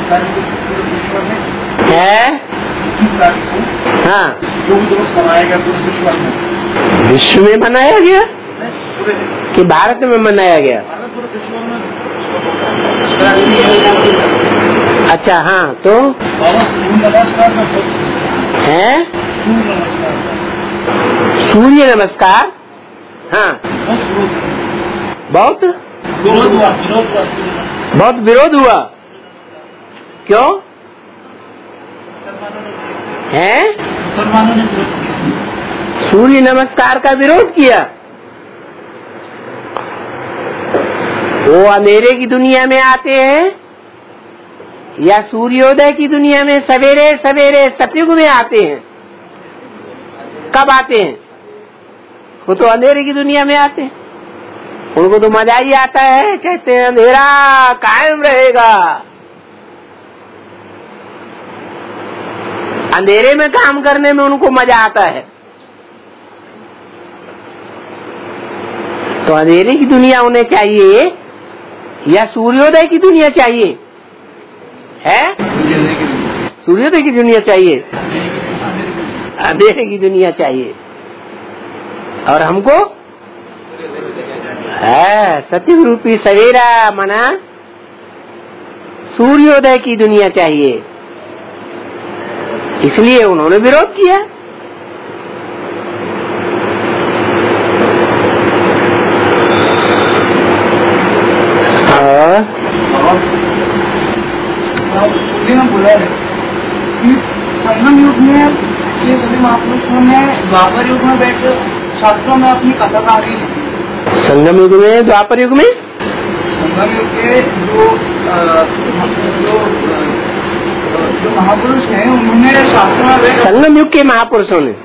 है। हाँ, विश्व में मनाया गया कि भारत में मनाया गया? अच्छा, हाँ, तो है सूर्य नमस्कार। हाँ, बहुत विरोध हुआ। क्यों है? सूर्य नमस्कार का विरोध किया। वो अंधेरे की दुनिया में आते हैं या सूर्योदय की दुनिया में सवेरे सवेरे सतयुग में आते हैं? कब आते हैं? वो तो अंधेरे की दुनिया में आते हैं। उनको तो मजा ही आता है, कहते हैं अंधेरा कायम रहेगा। अंधेरे में काम करने में उनको मजा आता है। तो अंधेरे की दुनिया उन्हें चाहिए या सूर्योदय की दुनिया चाहिए? है सूर्योदय की दुनिया चाहिए, अंधेरे की दुनिया चाहिए। और हमको है सत्य रूपी सवेरा मना सूर्योदय की दुनिया चाहिए। इसलिए उन्होंने विरोध किया। बोला है कि संगम युग में ये सभी महापुरुषों ने द्वापर युग में बैठ शास्त्रों में अपनी कथा कहानी लिखी। संगम युग में, द्वापर युग में, संगम युग के जो महापुरुष हैं उन्होंने शास्त्रों में बैठ, संगम युग के महापुरुषों ने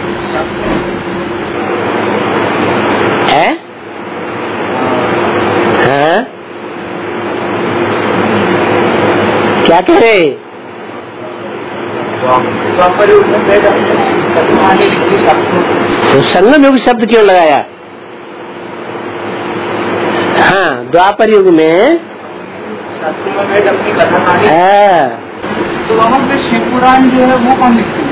है? हाँ? क्या कह रहे? तो संगम युग शब्द क्यों लगाया? हाँ, द्वापर युग में है। तो वहाँ पे शिव पुराण जो है वो कौन लिखते हैं?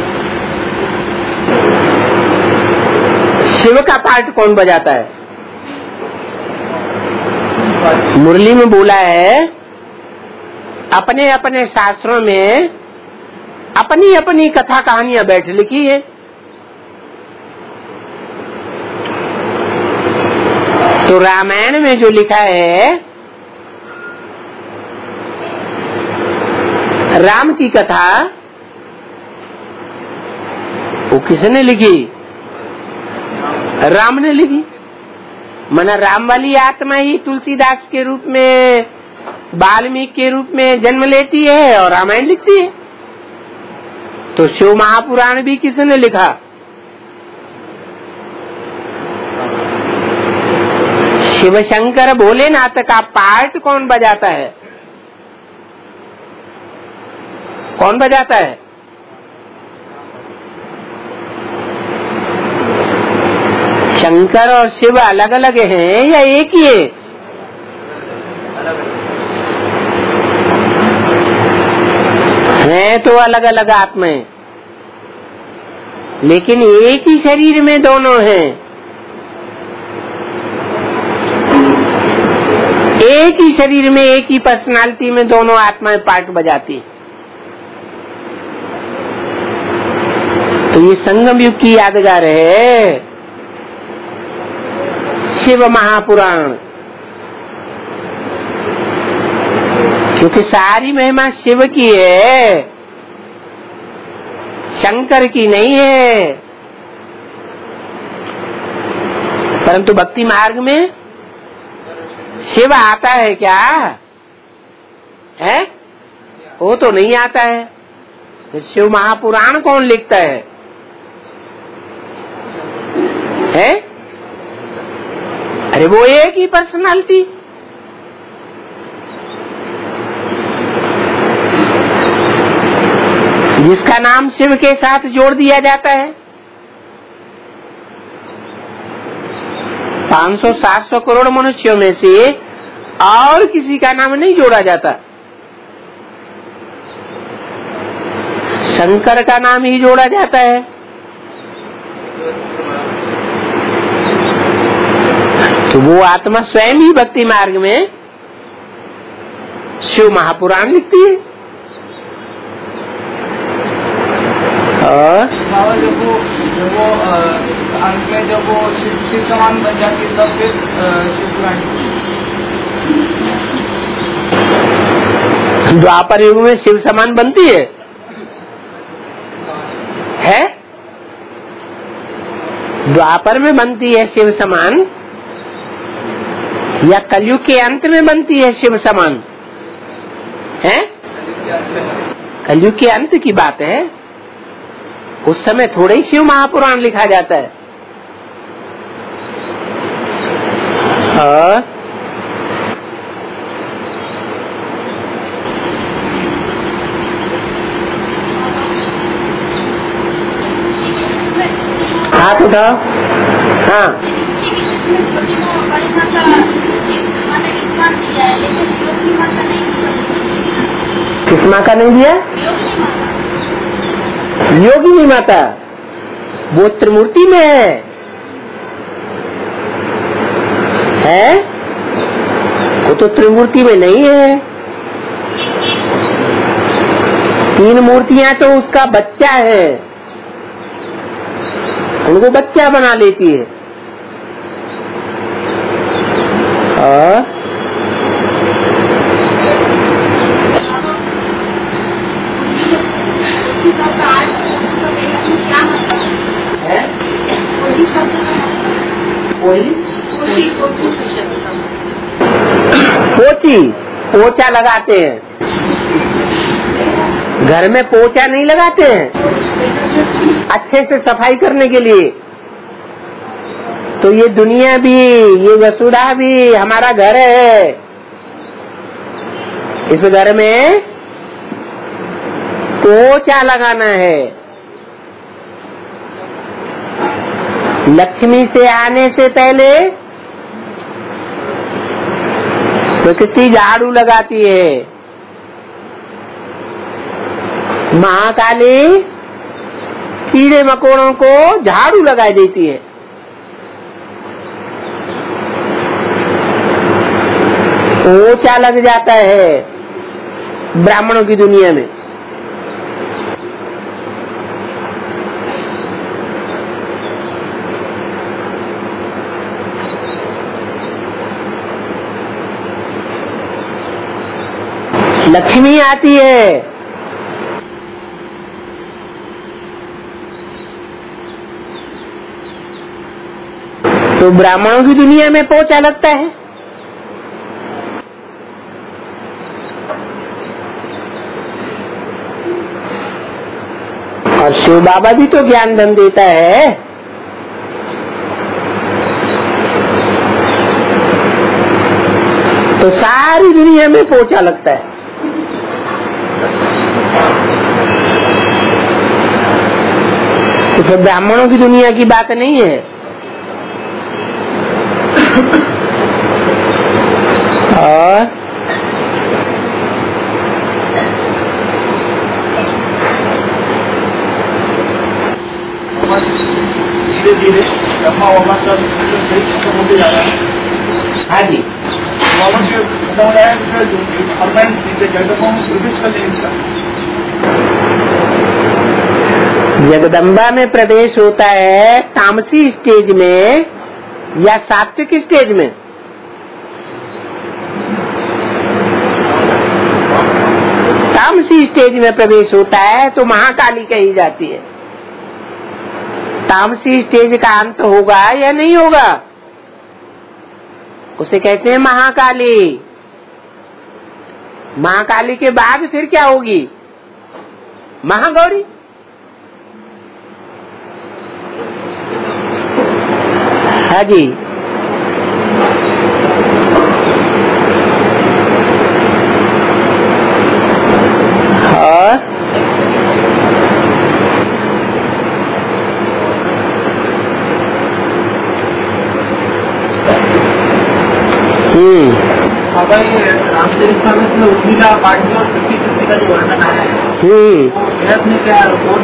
शिव का पाठ कौन बजाता है? मुरली में बोला है अपने अपने शास्त्रों में अपनी अपनी कथा कहानियां बैठ लिखी है। तो रामायण में जो लिखा है राम की कथा, वो किसने लिखी? राम ने लिखी। मना राम वाली आत्मा ही तुलसीदास के रूप में, वाल्मीकि के रूप में जन्म लेती है और रामायण लिखती है। तो शिव महापुराण भी किसने लिखा? शिव शंकर भोलेनाथ का पार्ट कौन बजाता है? कौन बजाता है? शंकर और शिव अलग अलग हैं या एक ही है? हैं तो अलग अलग आत्माएं, लेकिन एक ही शरीर में दोनों हैं। एक ही शरीर में एक ही पर्सनालिटी में दोनों आत्माएं पार्ट बजाती। तो ये संगम युग की यादगार है शिव महापुराण, क्योंकि सारी महिमा शिव की है, शंकर की नहीं है। परंतु भक्ति मार्ग में शिव आता है क्या? है? वो तो नहीं आता है। शिव महापुराण कौन लिखता है? अरे वो एक ही पर्सनालिटी। जिसका नाम शिव के साथ जोड़ दिया जाता है। 500-700 करोड़ मनुष्यों में से और किसी का नाम नहीं जोड़ा जाता। शंकर का नाम ही जोड़ा जाता है। तो वो आत्मा स्वयं ही भक्ति मार्ग में शिव महापुराण लिखती है। और जब वो अंत में जब वो शिव समान बन जाती है तब फिर शिव पुराण। द्वापर युग में शिव समान बनती है? द्वापर में बनती है शिव समान या कलयुग के अंत में बनती है शिव समान? है कलयुग के अंत की बात है। उस समय थोड़े ही शिव महापुराण लिखा जाता है। हाथ उठाओ। हाँ, किस माँ का नहीं दिया? योगिनी माता, वो त्रिमूर्ति में है? वो तो त्रिमूर्ति में नहीं है। तीन मूर्तियां तो उसका बच्चा है, उनको बच्चा बना लेती है। और पोची, पोछा लगाते हैं। घर में पोछा नहीं लगाते हैं अच्छे से सफाई करने के लिए। तो ये दुनिया भी, ये वसुधा भी हमारा घर है। इस घर में पोछा लगाना है। लक्ष्मी से आने से पहले प्रकृति झाड़ू लगाती है। महाकाली कीड़े मकोड़ों को झाड़ू लगा देती है। पोछा लग जाता है ब्राह्मणों की दुनिया में। लक्ष्मी आती है, तो ब्राह्मणों की दुनिया में पोछा लगता है। और शिव बाबा भी तो ज्ञान धन देता है। तो सारी दुनिया में पोछा लगता है। तो फिर ब्राह्मणों की दुनिया की बात नहीं है। और धीरे धीरे ब्रह्मा वामा सब खत्म होते जा रहा है। हाँ जी, जगदम्बा में प्रवेश होता है तामसी स्टेज में या सात्विक स्टेज में? तामसी स्टेज में प्रवेश होता है तो महाकाली कही जाती है। तामसी स्टेज का अंत होगा या नहीं होगा, उसे कहते हैं महाकाली। महाकाली के बाद फिर क्या होगी? महागौरी। हाँ जी, रामचरितमानस में उर्मिला पार्टी और पॉलिटिकल बोलना है अपने क्या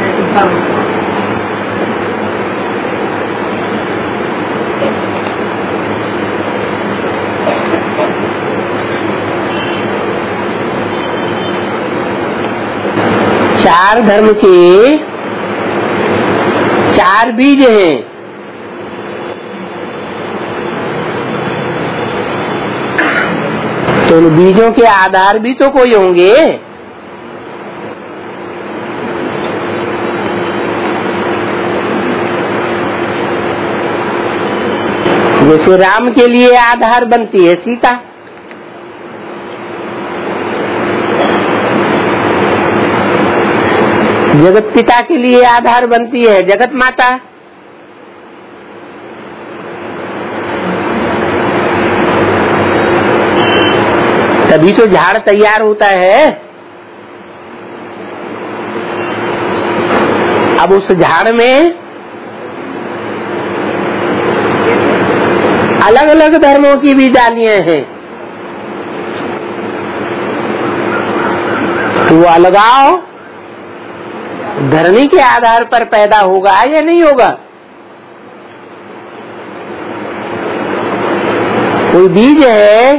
चार धर्म के चार बीज हैं। तो उन बीजों के आधार भी तो कोई होंगे। जैसे राम के लिए आधार बनती है सीता, जगत पिता के लिए आधार बनती है जगत माता, तभी तो झाड़ तैयार होता है। अब उस झाड़ में अलग अलग धर्मों की भी डालियां हैं, तो वो अलगाव धरनी के आधार पर पैदा होगा या नहीं होगा? कोई बीज है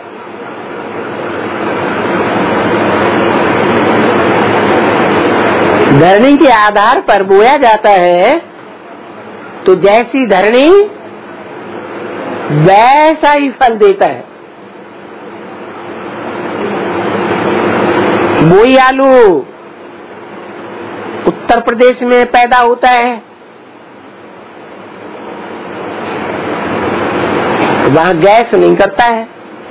धरनी के आधार पर बोया जाता है, तो जैसी धरनी वैसा ही फल देता है। बोई आलू उत्तर प्रदेश में पैदा होता है, वहाँ गैस नहीं करता है।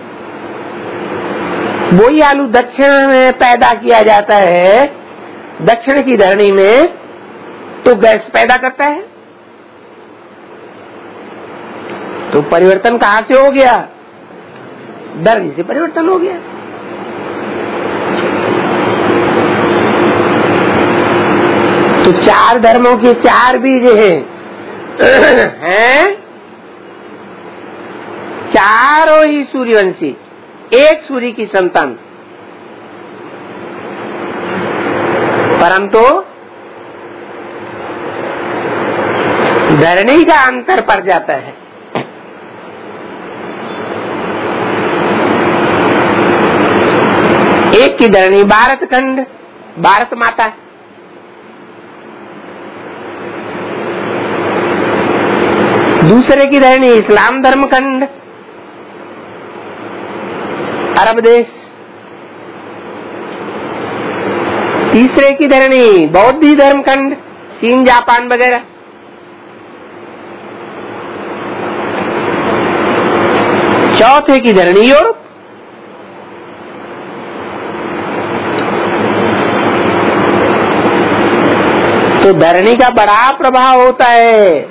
बोई आलू दक्षिण में पैदा किया जाता है, दक्षिण की धरनी में, तो गैस पैदा करता है। तो परिवर्तन कहाँ से हो गया? धरनी से परिवर्तन हो गया। तो चार धर्मों के चार बीज हैं, चारों ही सूर्यवंशी, एक सूर्य की संतान, परंतु धरनी का अंतर पड़ जाता है। एक की धरनी भारत खंड, भारत माता, दूसरे की धरनी इस्लाम धर्म खंड, अरब देश, तीसरे की धरनी बौद्ध धर्म खंड, चीन जापान वगैरह, चौथे की धरनी यूरोप, तो धरनी का बड़ा प्रभाव होता है।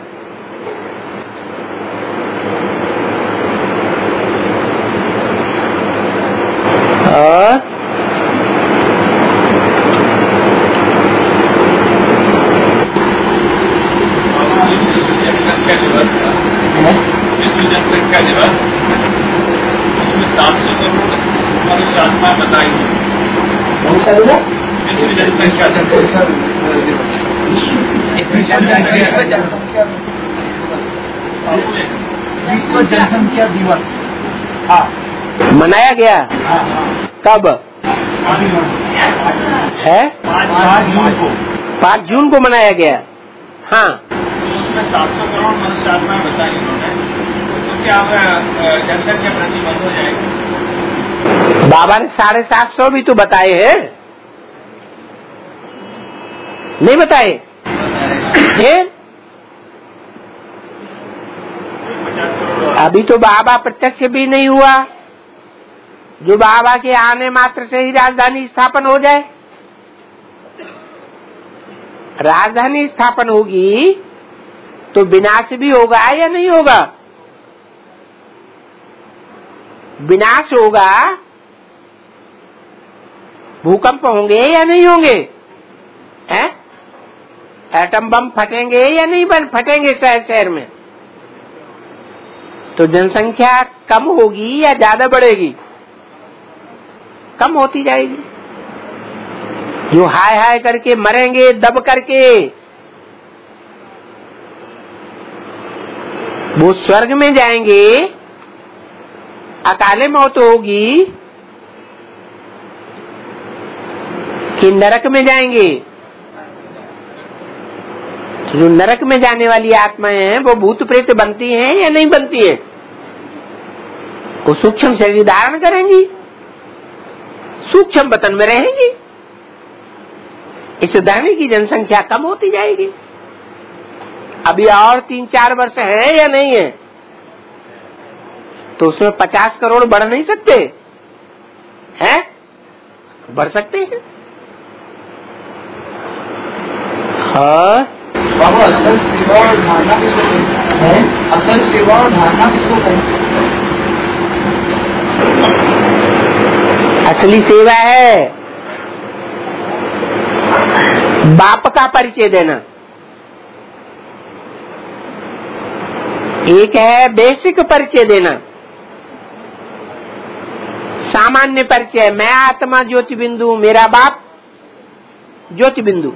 जनसंख्या दिवस उसमें 700 करोड़ मनुष्य आत्मा बताई। विश्व जनसंख्या विश्व जनसंख्या दिवस मनाया गया। कब है? 5 जून को मनाया गया। हाँ, उसमें 700 करोड़ मनुष्य आत्मा बताई उन्होंने, तो क्या जनसंख्या प्रतिबंध हो जाएगी? बाबा ने 750 भी तो बताए हैं, नहीं बताए? अभी तो बाबा प्रत्यक्ष भी नहीं हुआ, जो बाबा के आने मात्र से ही राजधानी स्थापन हो जाए। राजधानी स्थापन होगी तो विनाश भी होगा या नहीं होगा? विनाश होगा, भूकंप होंगे या नहीं होंगे? हैं? एटम बम फटेंगे या नहीं फटेंगे शहर शहर में? तो जनसंख्या कम होगी या ज्यादा बढ़ेगी? कम होती जाएगी। जो हाय हाय करके मरेंगे दब करके, वो स्वर्ग में जाएंगे, अकाले मौत होगी, कि नरक में जाएंगे? जो नरक में जाने वाली आत्माएं हैं वो भूत प्रेत बनती हैं या नहीं बनती है? वो सूक्ष्म शरीर धारण करेंगी, सूक्ष्म वतन में रहेंगी। इस धरनी की जनसंख्या कम होती जाएगी। अभी और 3-4 वर्ष है या नहीं है, तो उसमें 50 करोड़ बढ़ नहीं सकते हैं? बढ़ सकते हैं। हाँ, बाबा असल सेवा और धारणा किसको कहते हैं? असल सेवा और धारणा किसको कहते हैं? असली सेवा है बाप का परिचय देना। एक है बेसिक परिचय देना, सामान्य परिचय, मैं आत्मा ज्योति बिंदु, मेरा बाप ज्योति बिंदु,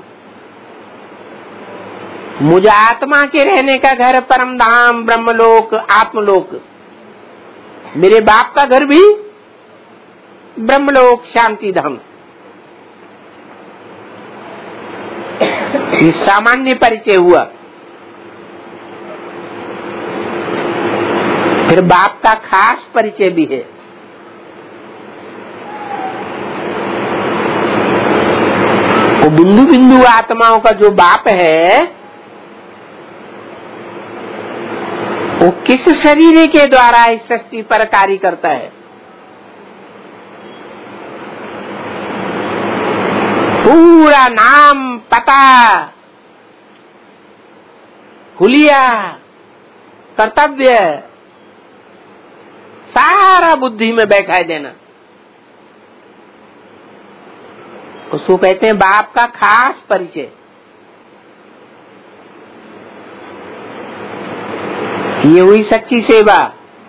मुझे आत्मा के रहने का घर परम धाम ब्रह्मलोक आत्मलोक, मेरे बाप का घर भी ब्रह्मलोक शांति धाम। ये सामान्य परिचय हुआ। फिर बाप का खास परिचय भी है। वो बिंदु बिंदु आत्माओं का जो बाप है, वो किस शरीर के द्वारा इस सृष्टि पर कार्य करता है? पूरा नाम पता हुलिया कर्तव्य सारा बुद्धि में बैठा देना, उसको कहते हैं बाप का खास परिचय। ये हुई सच्ची सेवा।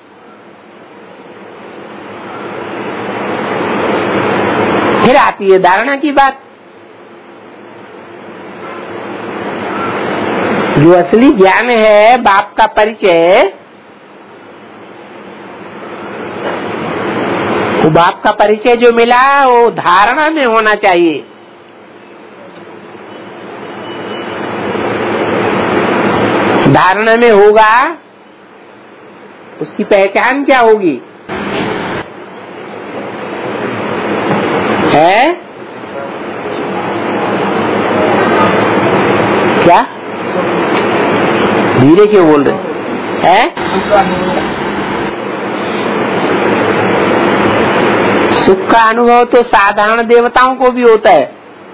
फिर आती है धारणा की बात। जो असली ज्ञान है, बाप का परिचय, वो बाप का परिचय जो मिला वो धारणा में होना चाहिए। धारणा में होगा, उसकी पहचान क्या होगी? है क्या? धीरे क्यों बोल रहे हैं? सुख का अनुभव तो साधारण देवताओं को भी होता है।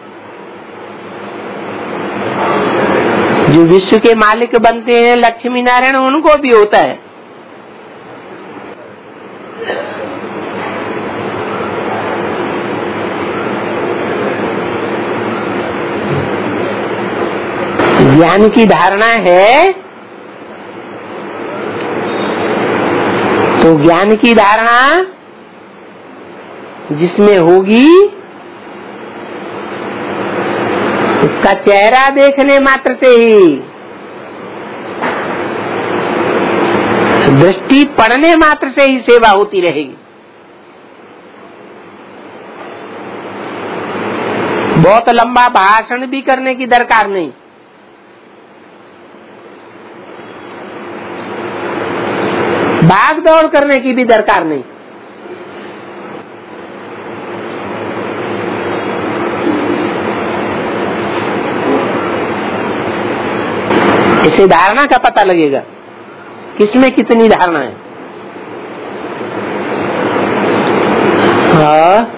जो विश्व के मालिक बनते हैं लक्ष्मी नारायण, उनको भी होता है। ज्ञान की धारणा है तो ज्ञान की धारणा जिसमें होगी, उसका चेहरा देखने मात्र से ही, दृष्टि पड़ने मात्र से ही सेवा होती रहेगी। बहुत लंबा भाषण भी करने की दरकार नहीं। भाग दौड़ करने की भी दरकार नहीं। इसे धारणा का पता लगेगा, किसमें कितनी धारणा है। हाँ,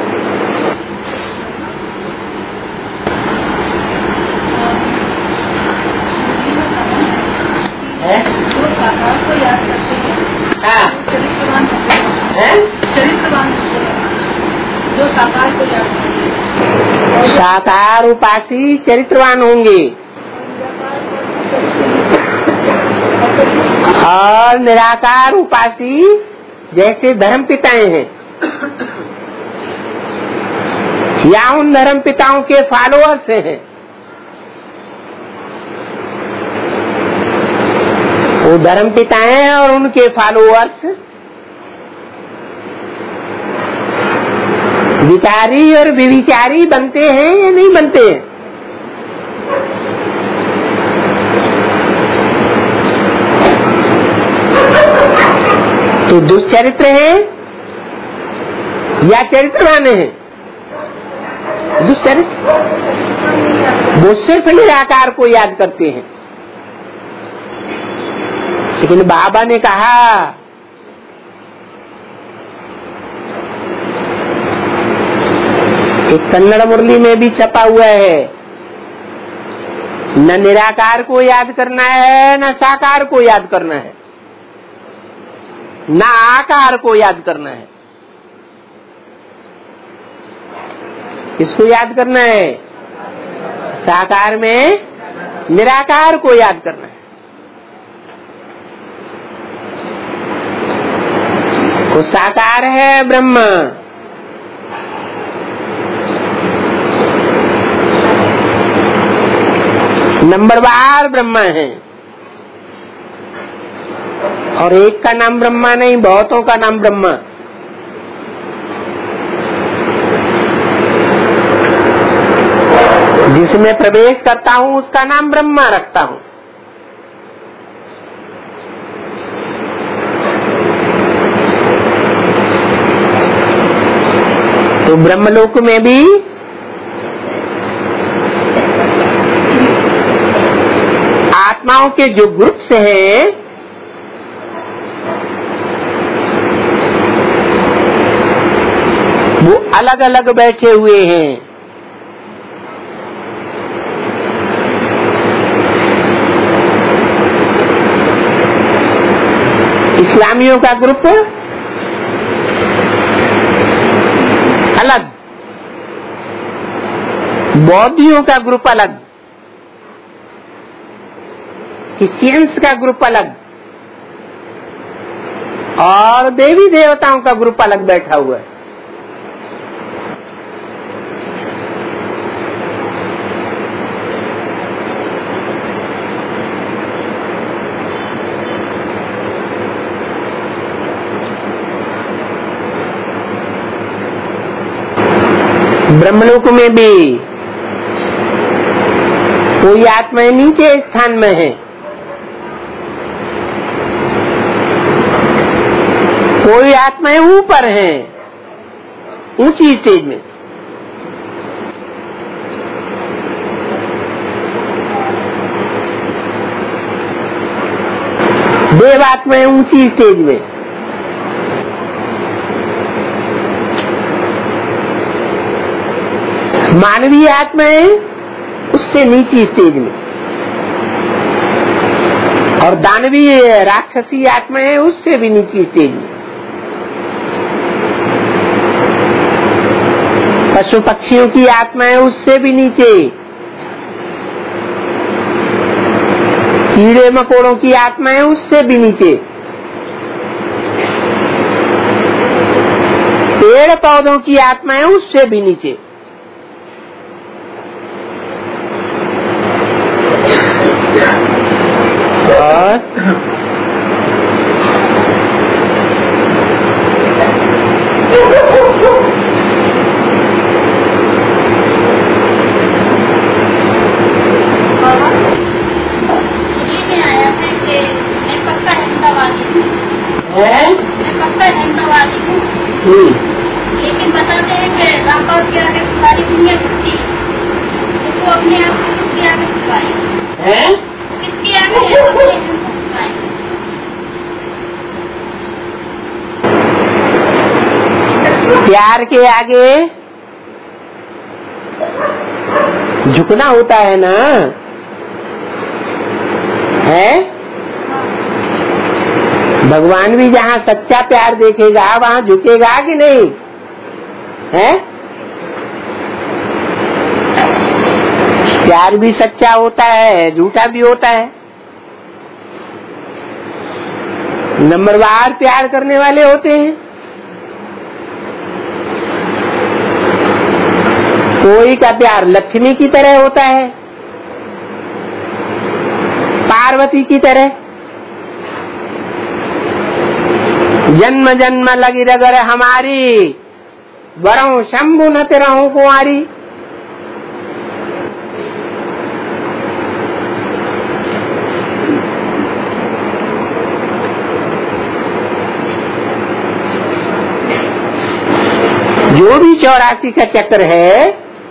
जो साकार को याद, साकार उपासी चरित्रवान होंगे और निराकार उपासी जैसे धर्म पिताएं हैं, या उन धर्म पिताओं के फॉलोअर्स हैं। वो धर्म पिता हैं और उनके फॉलोअर्स विचारी और विविचारी बनते हैं या नहीं बनते हैं? तो दुष्चरित्र हैं या चरित्रवान हैं? दुष्चरित्र। वो सिर्फ निराकार को याद करते हैं। लेकिन बाबा ने कहा एक कन्नड़ मुरली में भी छपा हुआ है, न निराकार को याद करना है न साकार को याद करना है, न आकार को याद करना है। किसको याद करना है? साकार में निराकार को याद करना है। वो साकार है ब्रह्म, नंबरवार ब्रह्मा है। और एक का नाम ब्रह्मा नहीं, बहुतों का नाम ब्रह्मा। जिसमें प्रवेश करता हूँ उसका नाम ब्रह्मा रखता हूँ। तो ब्रह्मलोक में भी आत्माओं के जो ग्रुप्स हैं वो अलग अलग बैठे हुए हैं। इस्लामियों का ग्रुप अलग, बौद्धियों का ग्रुप अलग, क्रिश्चियंस का ग्रुप अलग और देवी देवताओं का ग्रुप अलग बैठा हुआ है। ब्रह्मलोक में भी कोई आत्माएं नीचे स्थान में है, कोई आत्माएं ऊपर हैं, ऊंची स्टेज में। देव आत्माएं ऊंची स्टेज में। मानवीय आत्माएं उससे नीची स्टेज में और दानवीय राक्षसी आत्माएं उससे भी नीची स्टेज में। पशु पक्षियों की आत्माएं उससे भी नीचे, कीड़े मकोड़ों की आत्माएं उससे भी नीचे, पेड़ पौधों की आत्माएं उससे भी नीचे। लेकिन बताते हैं कि रामपाल के आगे सारी दुनिया झुकती है, तो अपने आप किसके आगे झुकाए? किसके आगे प्यार के आगे झुकना होता है ना, है? भगवान भी जहाँ सच्चा प्यार देखेगा वहाँ झुकेगा कि नहीं, है? प्यार भी सच्चा होता है, झूठा भी होता है। नंबरवार प्यार करने वाले होते हैं कोई का प्यार लक्ष्मी की तरह होता है, पार्वती की तरह। जन्म जन्म लगी रगर हमारी, वरों शंभु न तेरहूं कुंवारी। जो भी 84 का चक्र है,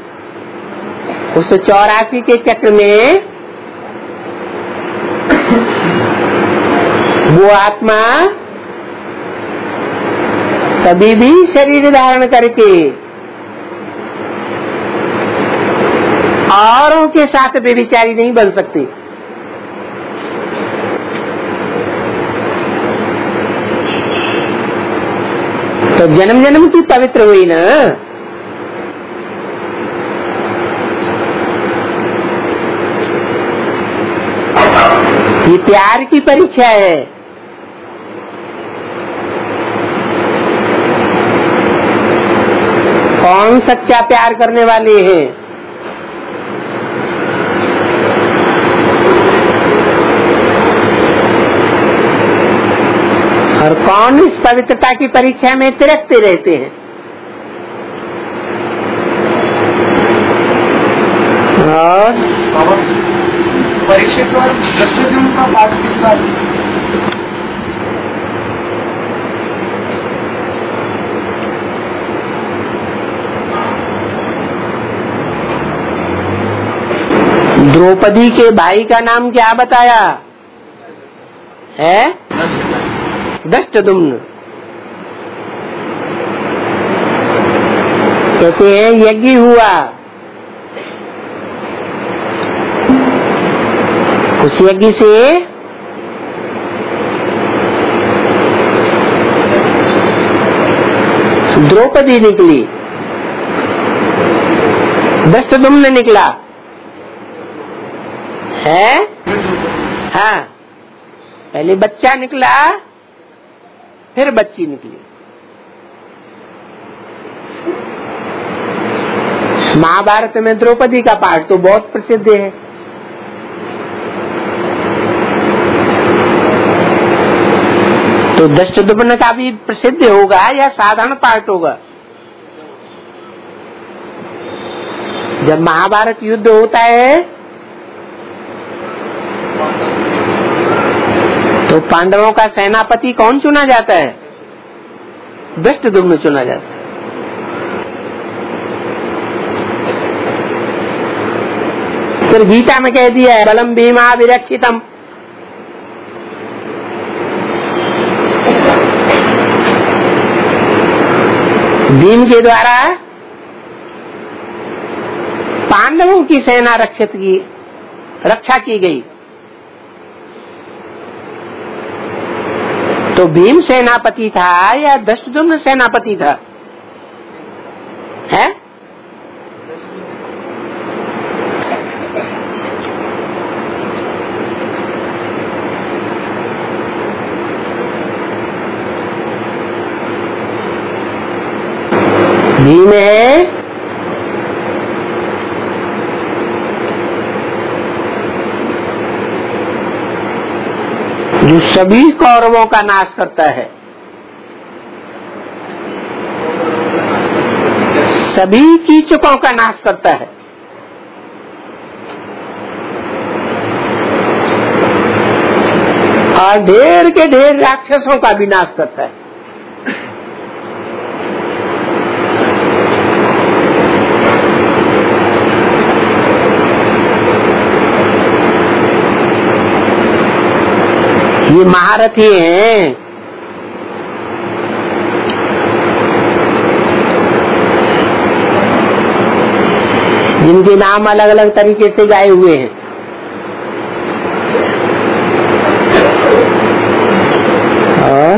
उस 84 के चक्र में वो आत्मा कभी भी शरीर धारण करके औरों के साथ व्यभिचारी नहीं बन सकती। तो जन्म जन्म की पवित्र हुई ना। ये प्यार की परीक्षा है। कौन सच्चा प्यार करने वाले हैं? और कौन इस पवित्रता की परीक्षा में तिरकते रहते हैं? और परीक्षित और दृष्टिद्युम्न का पाठ किस बात? द्रौपदी के भाई का नाम क्या बताया है? दृष्टद्युम्न। कहते हैं यज्ञ हुआ, उस यज्ञ से द्रौपदी निकली, दृष्टद्युम्न निकला है। हाँ, पहले बच्चा निकला, फिर बच्ची निकली। महाभारत में द्रौपदी का पाठ तो बहुत प्रसिद्ध है। तो दृष्टद्युम्न का भी प्रसिद्ध होगा या साधारण पाठ होगा? जब महाभारत युद्ध होता है तो पांडवों का सेनापति कौन चुना जाता है? दृष्टद्युम्न चुना जाता है। फिर गीता में कह दिया है बलम भीमा विरक्षितम। भीम के द्वारा पांडवों की सेना रक्षा की गई। तो भीम सेनापति था या दृष्टद्युम्न सेनापति था? है? भीम है जो सभी कौरवों का नाश करता है, सभी कीचकों का नाश करता है। और ढेर के ढेर राक्षसों का भी नाश करता है। ये महारथी हैं। जिनके नाम अलग अलग तरीके से गाए हुए हैं। और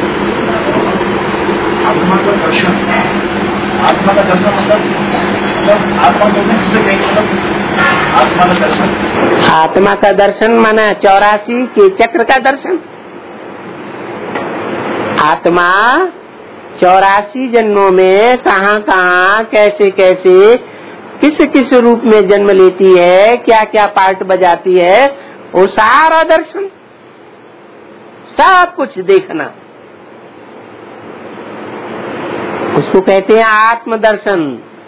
आत्मा का दर्शन, आत्मा का दर्शन मतलब आत्मा का दर्शन, आत्मा का दर्शन माना 84 के चक्र का दर्शन। आत्मा 84 जन्मों में कहाँ कहाँ कैसे कैसे किस किस रूप में जन्म लेती है, क्या क्या पार्ट बजाती है, वो सारा दर्शन, सब कुछ देखना, उसको कहते हैं आत्मदर्शन।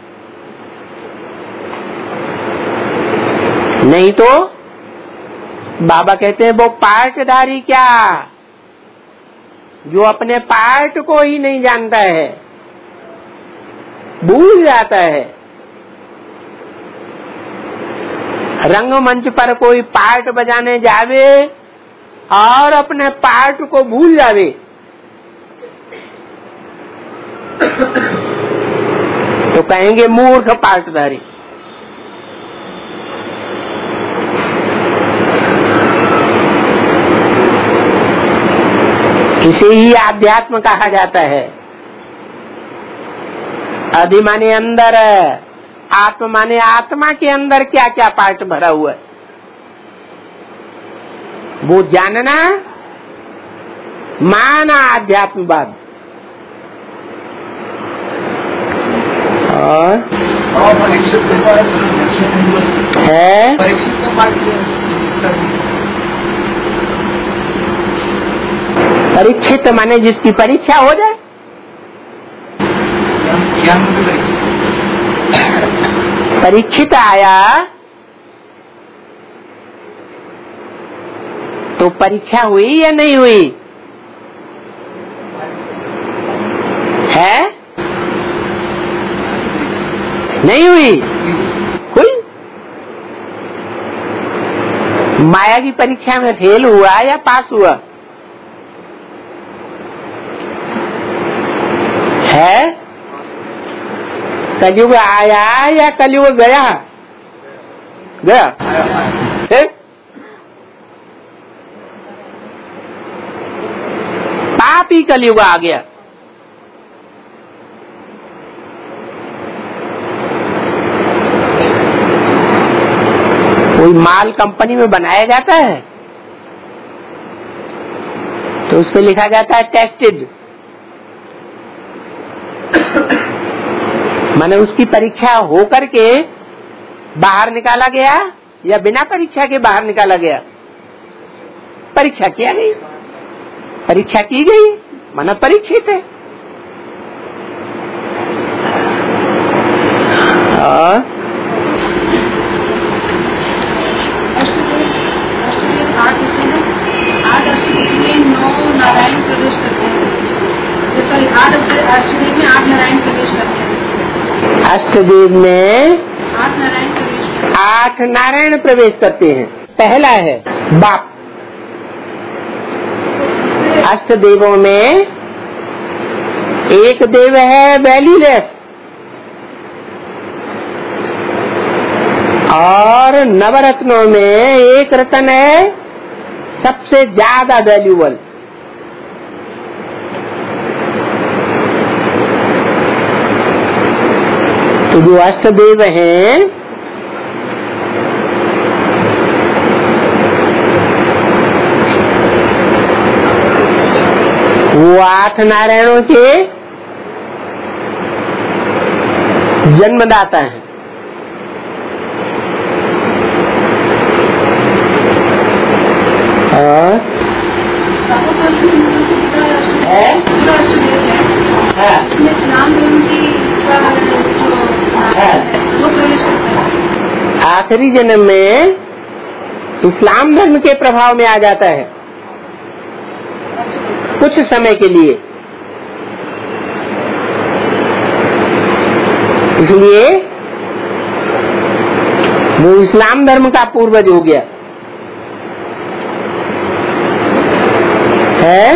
नहीं तो बाबा कहते हैं वो पार्टधारी क्या, जो अपने पार्ट को ही नहीं जानता है, भूल जाता है। रंगमंच पर कोई पार्ट बजाने जावे और अपने पार्ट को भूल जावे, तो कहेंगे मूर्ख पार्टधारी। इसे ही आध्यात्म कहा जाता है। अधि माने अंदर, आत्मा माने आत्मा के अंदर क्या क्या पार्ट भरा हुआ है, वो जानना माना आध्यात्मवाद। और है परीक्षित माने जिसकी परीक्षा हो जाए। परीक्षित आया तो परीक्षा हुई या नहीं हुई है? नहीं हुई, हुई। माया की परीक्षा में फेल हुआ या पास हुआ है? कलयुग आया या कलयुग गया? गया है? पापी कलयुग आ गया। कोई माल कंपनी में बनाया जाता है तो उस पर लिखा जाता है टेस्टेड, माने उसकी परीक्षा हो करके बाहर निकाला गया या बिना परीक्षा के बाहर निकाला गया? परीक्षा किया गई, परीक्षा की गई माना परीक्षित है। आठ अष्टदेव में 9 नारायण प्रवेश करते हैं, सॉरी 8 अष्टदेव में 8 नारायण प्रवेश करते हैं। अष्टदेव में 8 नारायण प्रवेश करते हैं। 8 नारायण प्रवेश करते हैं। पहला है बाप। अष्टदेवों में एक देव है वैल्यूलेस और नवरत्नों में एक रत्न है सबसे ज्यादा वैल्यूबल। तो जो अष्टदेव हैं वो 8 नारायणों के जन्मदाता हैं। आखिरी जन्म में इस्लाम धर्म के प्रभाव में आ जाता है कुछ समय के लिए, इसलिए वो इस्लाम धर्म का पूर्वज हो गया है।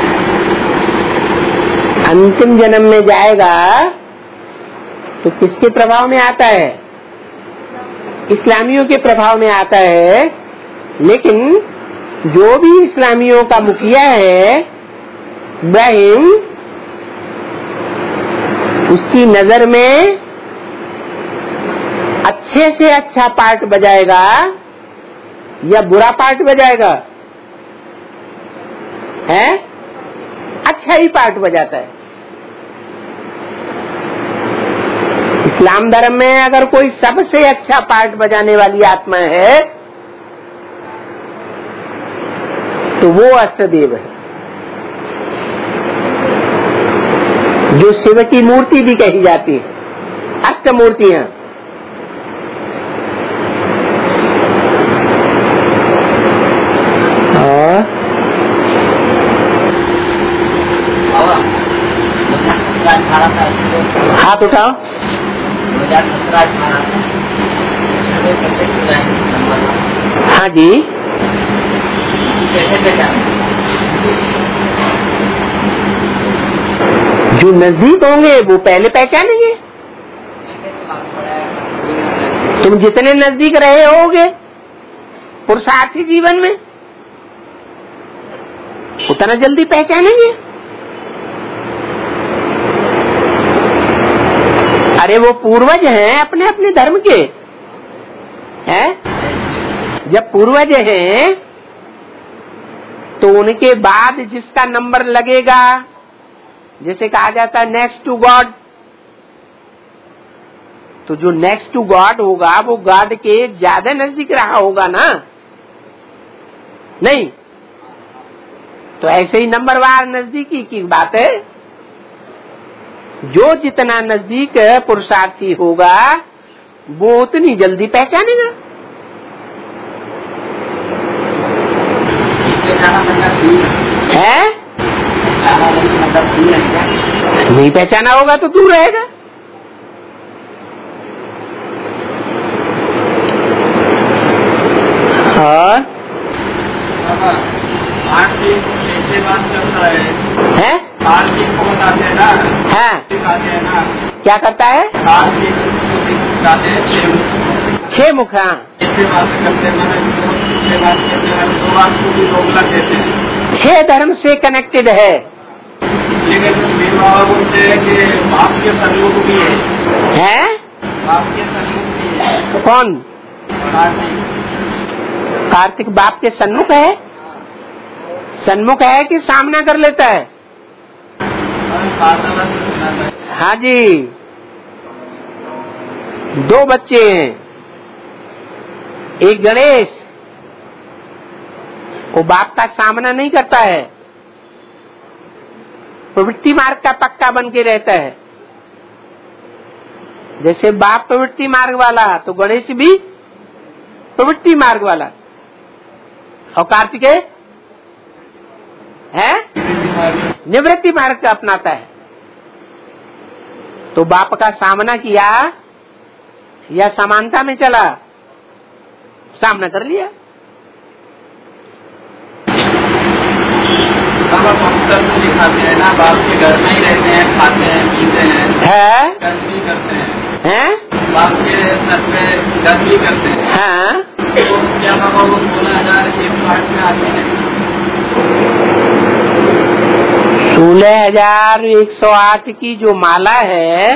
अंतिम जन्म में जाएगा तो किसके प्रभाव में आता है? इस्लामियों के प्रभाव में आता है। लेकिन जो भी इस्लामियों का मुखिया है इब्राहिम, उसकी नजर में अच्छे से अच्छा पार्ट बजाएगा या बुरा पार्ट बजाएगा? है अच्छा ही पार्ट बजाता है। इस्लाम धर्म में अगर कोई सबसे अच्छा पार्ट बजाने वाली आत्मा है तो वो अष्टदेव है, जो शिव की मूर्ति भी कही जाती है, अष्टमूर्तियां। हाथ उठाओ। हाँ जी, जो नजदीक होंगे वो पहले पहचानेंगे। तुम जितने नजदीक रहे होगे पुरुषार्थी जीवन में उतना जल्दी पहचानेंगे। अरे वो पूर्वज हैं अपने अपने धर्म के, हैं? जब पूर्वज हैं तो उनके बाद जिसका नंबर लगेगा, जैसे कहा जाता है नेक्स्ट टू गॉड, तो जो नेक्स्ट टू गॉड होगा वो गॉड के ज्यादा नजदीक रहा होगा ना, नहीं? तो ऐसे ही नंबरवार नजदीकी की बात है। जो जितना नजदीक पुरुषार्थी होगा वो उतनी जल्दी पहचानेगा। है? नहीं पहचाना होगा तो दूर रहेगा। और 8 दिन 6 बात करता है, 8 दिन को बताते हैं ना। हाँ, दिखाते हैं ना। क्या करता है? 8 दिन दिखाते हैं, 6 मुख। हाँ, 6 बात करते हैं, 6 बात कहते हैं, 2 बात को भी रोकला कहते हैं। 6 धर्म से कनेक्टेड है। लेकिन मेरे बाबा बोलते हैं कि बाप के सन्मुख भी है, बाप के सन्मुख भी है। कौन? कार्तिक बाप के सन्मुख है? सन्मुख है कि सामना कर लेता है? हाँ जी, 2 बच्चे हैं, एक गणेश, वो बाप का सामना नहीं करता है, प्रवृत्ति मार्ग का पक्का बन के रहता है। जैसे बाप प्रवृत्ति मार्ग वाला तो गणेश भी प्रवृत्ति मार्ग वाला, और कार्तिकेय है निवृत्ति मार्ग का अपनाता है। तो बाप का सामना किया या समानता में चला? सामना कर लिया। दिखाते हैं ना, बाप के घर में ही रहते हैं, खाते हैं, पीते हैं, गर्मी करते हैं, बाप के सर पे गर्मी करते हैं। हाँ, तो क्या बाबा वो 16,108 में आते हैं? 16,108 की जो माला है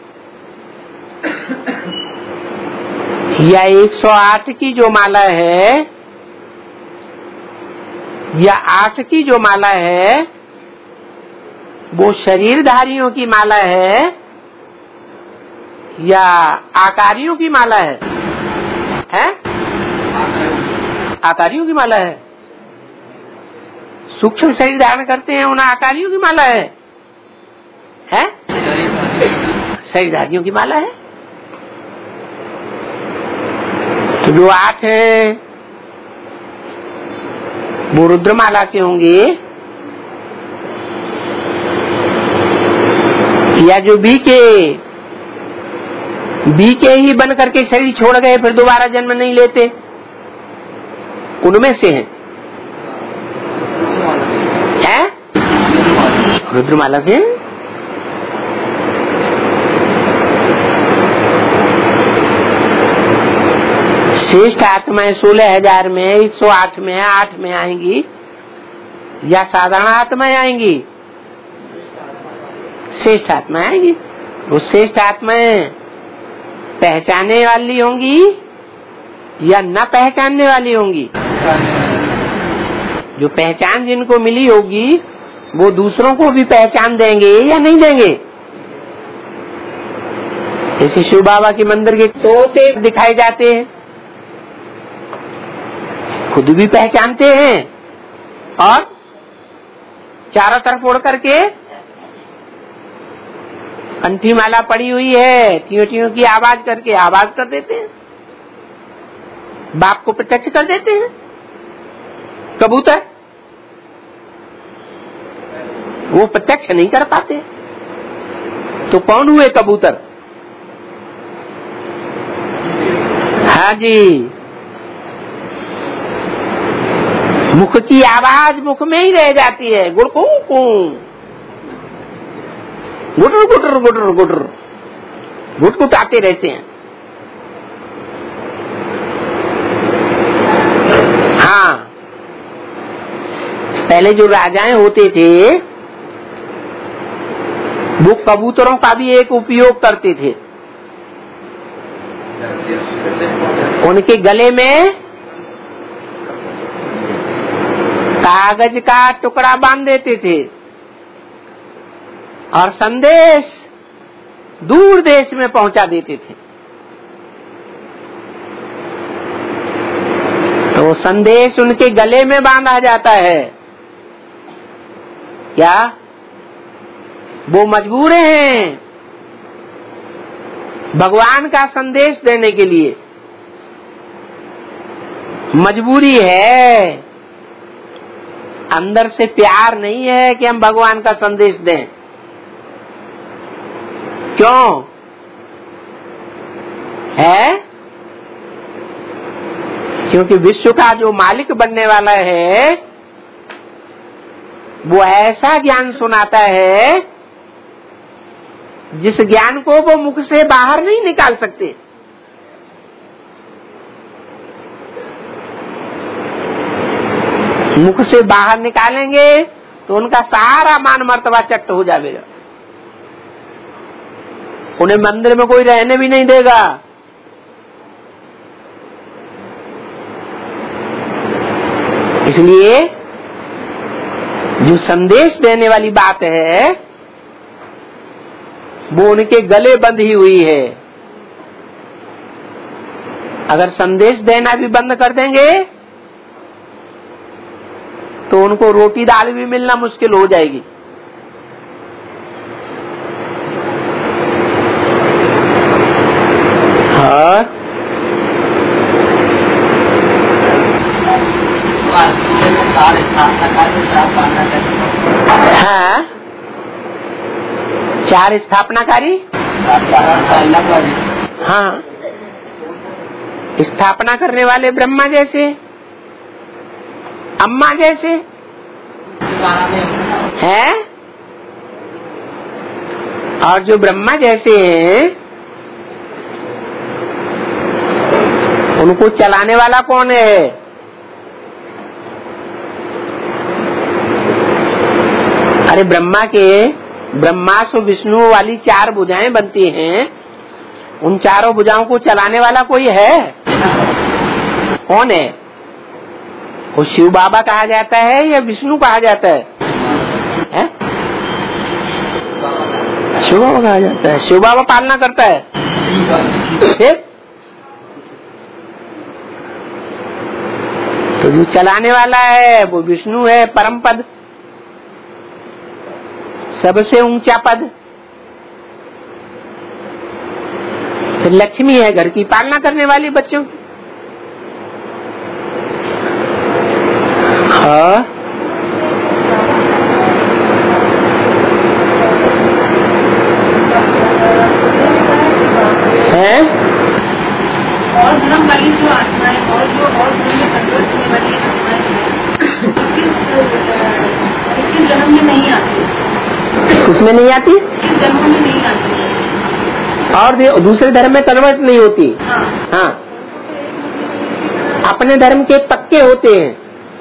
या 108 की जो माला है या 8 की जो माला है वो शरीरधारियों की माला है या आकारियों की माला है? आकारियों की माला है। सूक्ष्म शरीर धारण करते हैं उन आकारियों की माला है? शरीरधारियों की माला है। तो जो 8 है वो रुद्रमाला से होंगे, या जो बी के ही बन करके शरीर छोड़ गए फिर दोबारा जन्म नहीं लेते, उनमें से हैं? रुद्रमाला से। श्रेष्ठ आत्माएं 16,000 में 108 में 8 में आएंगी या साधारण आत्माएं आएंगी? श्रेष्ठ आत्माएं आएंगी। वो श्रेष्ठ आत्माएं पहचानने वाली होंगी या न पहचानने वाली होंगी? जो पहचान जिनको मिली होगी वो दूसरों को भी पहचान देंगे या नहीं देंगे? ऐसे शिव बाबा के मंदिर के तोते दिखाए जाते हैं, खुद भी पहचानते हैं और चारों तरफ उड़ करके कंठी माला पड़ी हुई है, टियों टियों की आवाज करके आवाज कर देते हैं, बाप को प्रत्यक्ष कर देते हैं। कबूतर वो प्रत्यक्ष नहीं कर पाते, तो कौन हुए कबूतर? हाँ जी, मुख की आवाज मुख में ही रह जाती है, गुड़कू गुटर गुटर गुटर गुटर गुटगुटाते रहते हैं। हाँ, पहले जो राजाएं होते थे वो कबूतरों का भी एक उपयोग करते थे। उनके गले में कागज का टुकड़ा बांध देते थे और संदेश दूर देश में पहुंचा देते थे। तो संदेश उनके गले में बांधा जाता है। क्या वो मजबूर हैं भगवान का संदेश देने के लिए? मजबूरी है, अंदर से प्यार नहीं है कि हम भगवान का संदेश दें। क्यों है? क्योंकि विश्व का जो मालिक बनने वाला है वो ऐसा ज्ञान सुनाता है जिस ज्ञान को वो मुख से बाहर नहीं निकाल सकते। मुख से बाहर निकालेंगे तो उनका सारा मान मर्तबा चट्ट हो जाएगा, उन्हें मंदिर में कोई रहने भी नहीं देगा। इसलिए जो संदेश देने वाली बात है वो उनके गले बंधी हुई है। अगर संदेश देना भी बंद कर देंगे तो उनको रोटी दाल भी मिलना मुश्किल हो जाएगी। हाँ, हाँ, चार स्थापनाकारी, हाँ, स्थापना करने वाले ब्रह्मा जैसे, अम्मा जैसे हैं, और जो ब्रह्मा जैसे हैं उनको चलाने वाला कौन है? अरे ब्रह्मास्व विष्णु वाली चार भुजाएं बनती हैं, उन चारों भुजाओं को चलाने वाला कोई है? कौन है? वो शिव बाबा कहा जाता है या विष्णु कहा जाता है? शिव बाबा कहा जाता है। शिव बाबा पालना करता है। फिर तो जो चलाने वाला है वो विष्णु है, परम पद, सबसे ऊंचा पद। फिर लक्ष्मी है, घर की पालना करने वाली बच्चों की। हाँ, है और धर्म वाली जो आत्माएं और जो और परिवर्तन वाली आत्माएं किस जन्म में नहीं आती? किसमें नहीं आती? किस जन्म में नहीं आती और दूसरे धर्म में कन्वर्ट नहीं होती। हाँ, हाँ, अपने धर्म के पक्के होते हैं।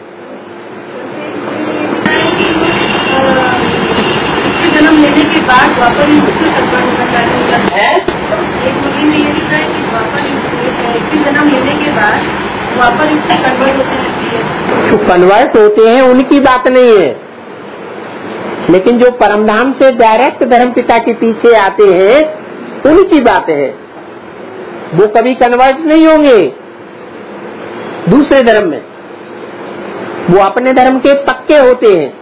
जन्म लेने के बाद वापस मुझसे कन्वर्ट होना चालू है। एक मुझे में ये दिख रहा है कि वापस जन्म लेने के बाद वापस इससे कन्वर्ट होने लगती है। जो कन्वर्ट होते हैं उनकी बात नहीं है, लेकिन जो परमधाम से डायरेक्ट धर्म पिता के पीछे आते हैं उनकी बातें हैं, वो कभी कन्वर्ट नहीं होंगे दूसरे धर्म में, वो अपने धर्म के पक्के होते हैं।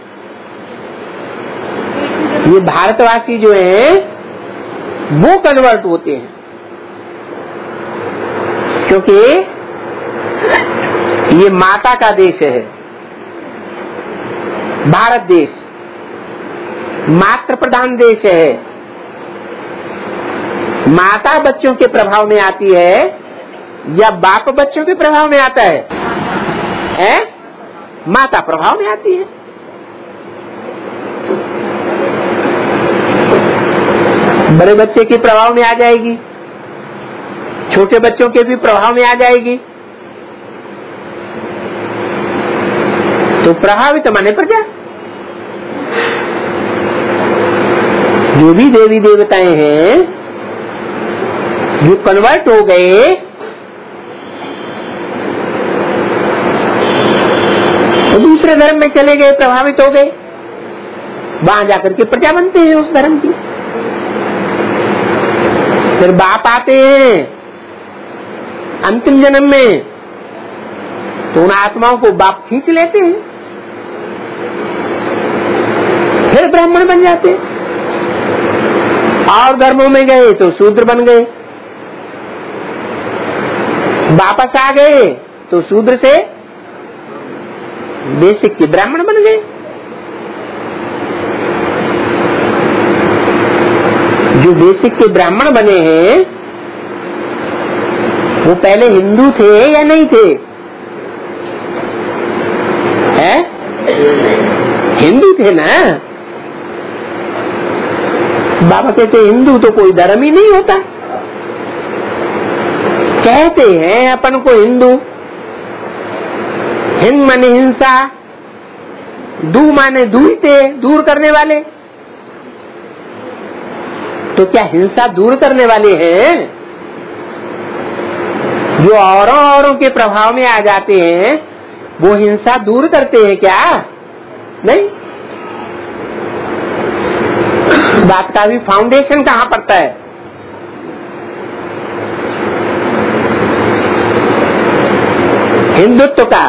ये भारतवासी जो हैं वो कन्वर्ट होते हैं, क्योंकि ये माता का देश है, भारत देश मातृ प्रधान देश है। माता बच्चों के प्रभाव में आती है या बाप बच्चों के प्रभाव में आता है? माता प्रभाव में आती है। बड़े बच्चे के प्रभाव में आ जाएगी, छोटे बच्चों के भी प्रभाव में आ जाएगी। तो प्रभावित माने प्रजा। जो भी देवी देवताएं हैं जो कन्वर्ट हो गए, तो दूसरे धर्म में चले गए, प्रभावित हो गए, वहां जाकर के प्रजा बनते हैं उस धर्म की। फिर बाप आते हैं अंतिम जन्म में, तो उन आत्माओं को बाप खींच लेते हैं, फिर ब्राह्मण बन जाते हैं। और धर्मों में गए तो शूद्र बन गए, वापस आ गए तो शूद्र से बेसिक के ब्राह्मण बन गए। जो बेसिक के ब्राह्मण बने हैं वो पहले हिंदू थे या नहीं थे? हैं? हिंदू थे ना। बाबा कहते हिंदू तो कोई धर्म ही नहीं होता। कहते हैं अपन को हिंदू, हिंद माने हिंसा, दू माने दूरते, दूर करने वाले। तो क्या हिंसा दूर करने वाले हैं? जो औरों के प्रभाव में आ जाते हैं वो हिंसा दूर करते हैं क्या? नहीं। इस बात का भी फाउंडेशन कहाँ पड़ता है? हिंदुत्व का।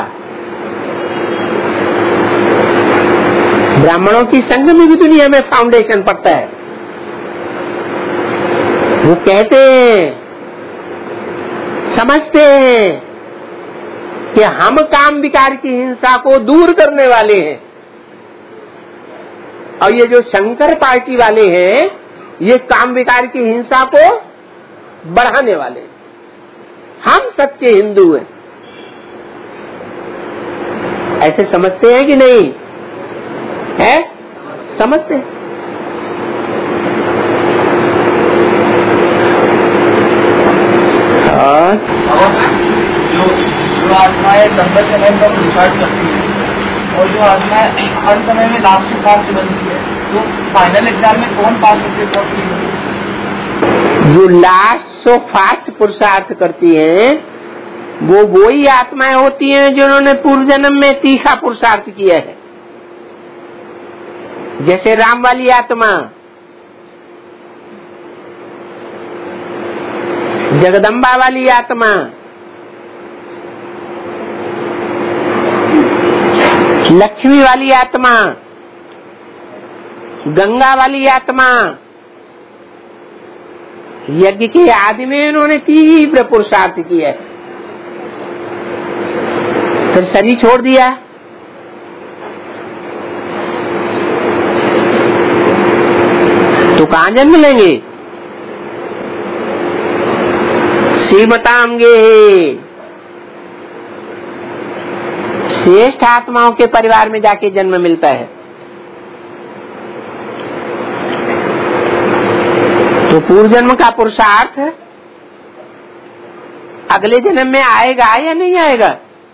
ब्राह्मणों की संघ में भी दुनिया में फाउंडेशन पड़ता है। वो कहते हैं, समझते हैं कि हम काम विकार की हिंसा को दूर करने वाले हैं, और ये जो शंकर पार्टी वाले हैं ये काम विकार की हिंसा को बढ़ाने वाले। हम सच्चे हिंदू हैं, ऐसे समझते हैं कि नहीं है? समझते हैं। जो आत्माएं लंबे समय का पुरुषार्थ करती है और जो आत्माएं हर समय में लास्ट फास्ट बनती है, तो फाइनल एग्जाम में कौन पास होती है? जो लास्ट सो फास्ट पुरुषार्थ करती है वो वही आत्माएं होती हैं जिन्होंने पूर्व जन्म में तीखा पुरुषार्थ किया है। जैसे राम वाली आत्मा, जगदम्बा वाली आत्मा, लक्ष्मी वाली आत्मा, गंगा वाली आत्मा, यज्ञ के आदि में इन्होंने तीव्र पुरुषार्थ किया है, फिर शरीर छोड़ दिया। तो कहां जन्म लेंगे? श्रीमतांगे श्रेष्ठ आत्माओं के परिवार में जाके जन्म मिलता है। तो पूर्व जन्म का पुरुषार्थ अगले जन्म में आएगा या नहीं आएगा?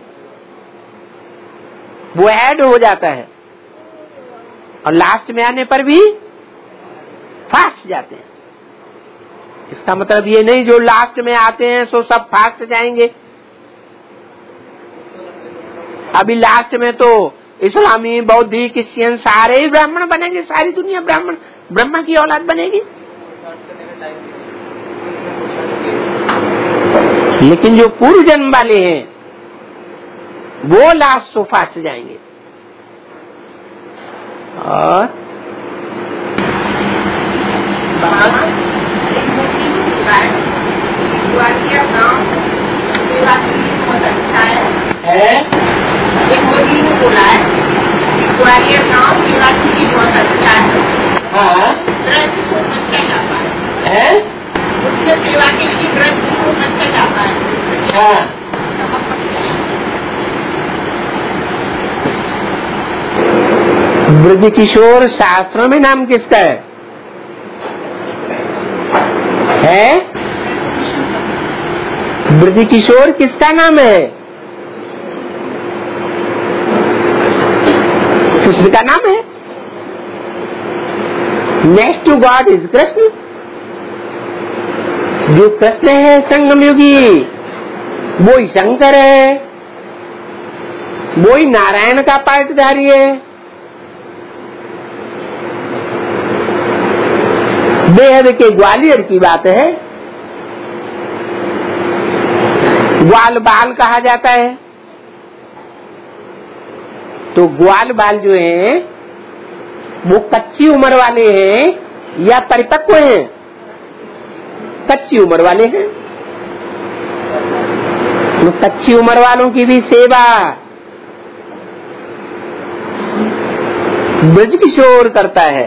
वो ऐड हो जाता है और लास्ट में आने पर भी फास्ट जाते हैं। इसका मतलब ये नहीं जो लास्ट में आते हैं सो सब फास्ट जाएंगे। अभी लास्ट में तो इस्लामी, बौद्धिक, क्रिश्चियन सारे ब्राह्मण बनेंगे, सारी दुनिया ब्राह्मण, ब्रह्मा की औलाद बनेगी। लेकिन जो पूर्व जन्म वाले हैं वो लास्ट सो फास्ट जाएंगे। और एक मोदी ने बोला है ग्वालियर गाँव शिवरात्रि बहुत अच्छा है। हाँ व्रत को अच्छा जाता है, उसमें सेवा के लिए व्रत को अच्छा जाता है। हाँ ब्रज किशोर शास्त्रों में नाम किसका है? ब्रज किशोर किसका नाम है? कृष्ण का नाम है। Next to God is Krishna. जो कृष्ण है संगम योगी, वो ही शंकर है, वो ही नारायण का पार्टधारी है। बेहद के ग्वालियर की बात है। ग्वाल बाल कहा जाता है। तो ग्वाल बाल जो हैं वो कच्ची उम्र वाले हैं या परिपक्व हैं? कच्ची उम्र वाले हैं। तो कच्ची उम्र वालों की भी सेवा ब्रज किशोर करता है।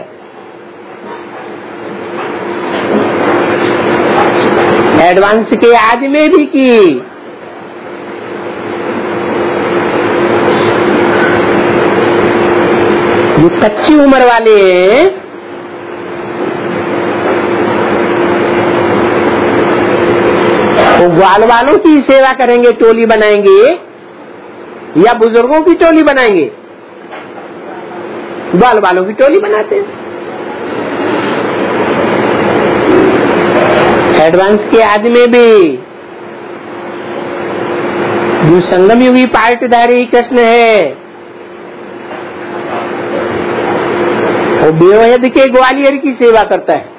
एडवांस के आज में भी की। जो कच्ची उम्र वाले हैं वो ग्वाल वालों की सेवा करेंगे, टोली बनाएंगे, या बुजुर्गों की टोली बनाएंगे? ग्वाल वालों की टोली बनाते हैं। एडवांस के आज में भी जो संगम युगी पार्टधारी कृष्ण है वो बेवहद के ग्वालियर की सेवा करता है।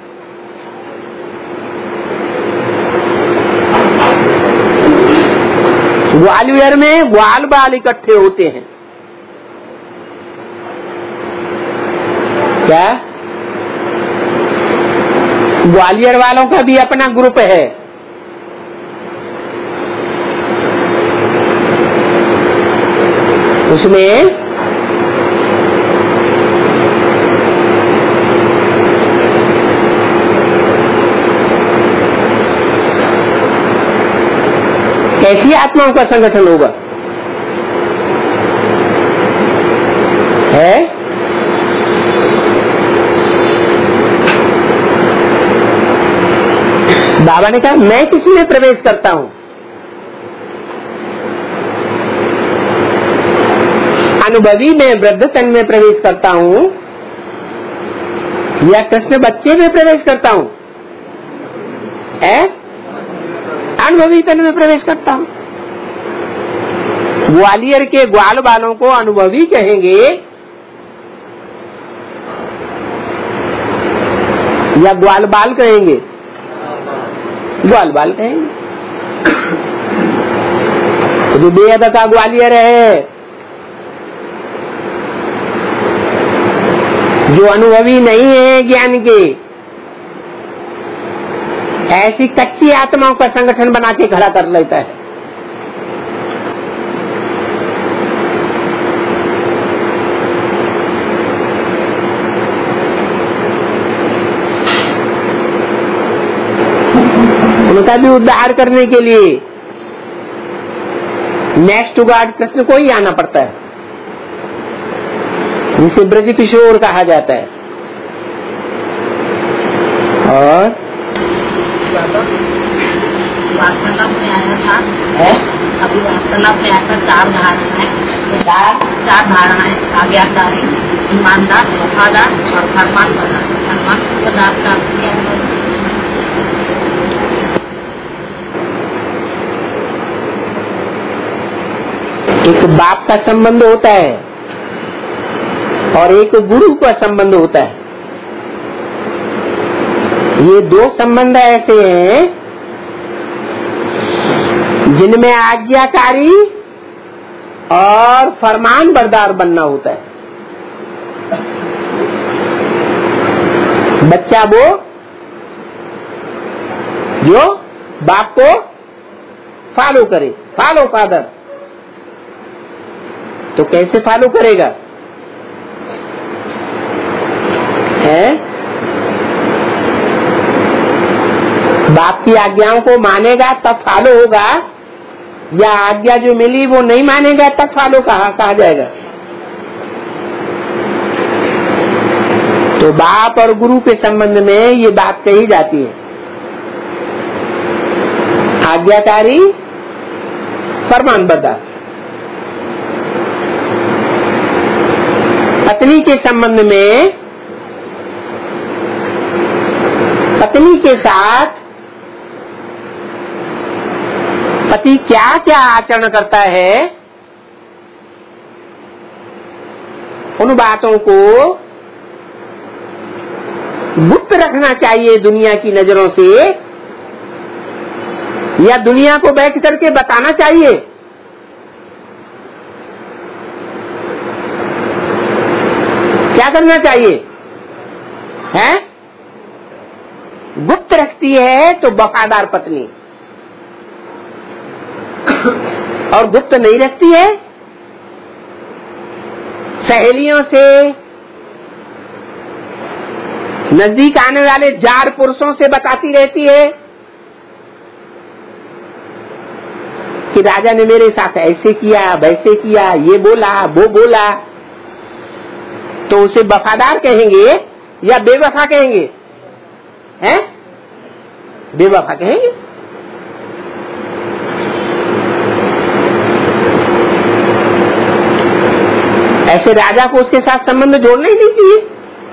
ग्वालियर में ग्वाल बाल इकट्ठे होते हैं। क्या? ग्वालियर वालों का भी अपना ग्रुप है। उसमें कैसी आत्माओं का संगठन होगा? है बाबा ने कहा मैं किसी में प्रवेश करता हूं? अनुभवी में वृद्ध तन में प्रवेश करता हूं या कृष्ण बच्चे में प्रवेश करता हूं? अनुभवी तन में प्रवेश करता हूं। ग्वालियर के ग्वाल बालों को अनुभवी कहेंगे या ग्वाल बाल कहेंगे? ग्वाल बाल कहेंगे। तो जो बेहद का ग्वालियर है, जो अनुभवी नहीं है ज्ञान के, ऐसी कच्ची आत्माओं का संगठन बना के खड़ा कर लेता है। उनका भी उद्धार करने के लिए नेक्स्ट टू गॉड कृष्ण को ही आना पड़ता है, जिसे ब्रज किशोर कहा जाता है। और वार्तालाप में आया था अभी वार्तालाप में आया था 4 धारणाएं, 4 धारणाएं आज्ञाकारी, ईमानदार, वफादार और फरमान पदार्थ का एक बाप का संबंध होता है और एक गुरु का संबंध होता है। ये 2 संबंध ऐसे हैं जिनमें आज्ञाकारी और फरमान बरदार बनना होता है। बच्चा वो जो बाप को फॉलो करे, फॉलो फादर। तो कैसे फॉलो करेगा? है बाप की आज्ञाओं को मानेगा तब फॉलो होगा, या आज्ञा जो मिली वो नहीं मानेगा तब फॉलो कहा जाएगा? तो बाप और गुरु के संबंध में ये बात कही जाती है, आज्ञाकारी फरमानबरदार। पत्नी के संबंध में पत्नी के साथ पति क्या क्या आचरण करता है, उन बातों को गुप्त रखना चाहिए दुनिया की नजरों से, या दुनिया को बैठ करके बताना चाहिए? क्या करना चाहिए? है गुप्त रखती है तो वफादार पत्नी, और गुप्त नहीं रखती है, सहेलियों से, नजदीक आने वाले जार पुरुषों से बताती रहती है कि राजा ने मेरे साथ ऐसे किया, वैसे किया, ये बोला, वो बोला। तो उसे वफादार कहेंगे या बेवफा कहेंगे? हैं? बेवफा कहेंगे। ऐसे राजा को उसके साथ संबंध जोड़ना ही नहीं चाहिए।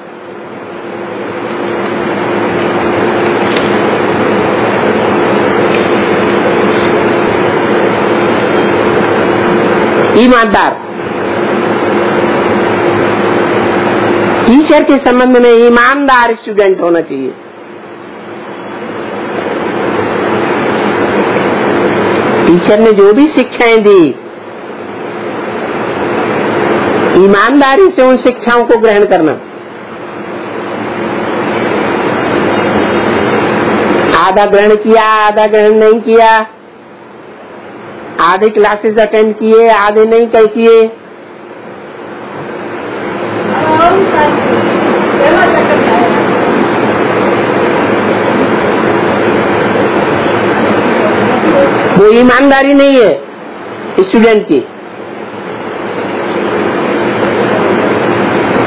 ईमानदार टीचर के संबंध में ईमानदार स्टूडेंट होना चाहिए। टीचर ने जो भी शिक्षाएं दी, ईमानदारी से उन शिक्षाओं को ग्रहण करना। आधा ग्रहण किया, आधा ग्रहण नहीं किया, आधे क्लासेस अटेंड किए, आधे नहीं कर किए। वो ईमानदारी नहीं है स्टूडेंट की।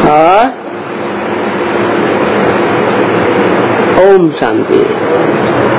ओम शांति।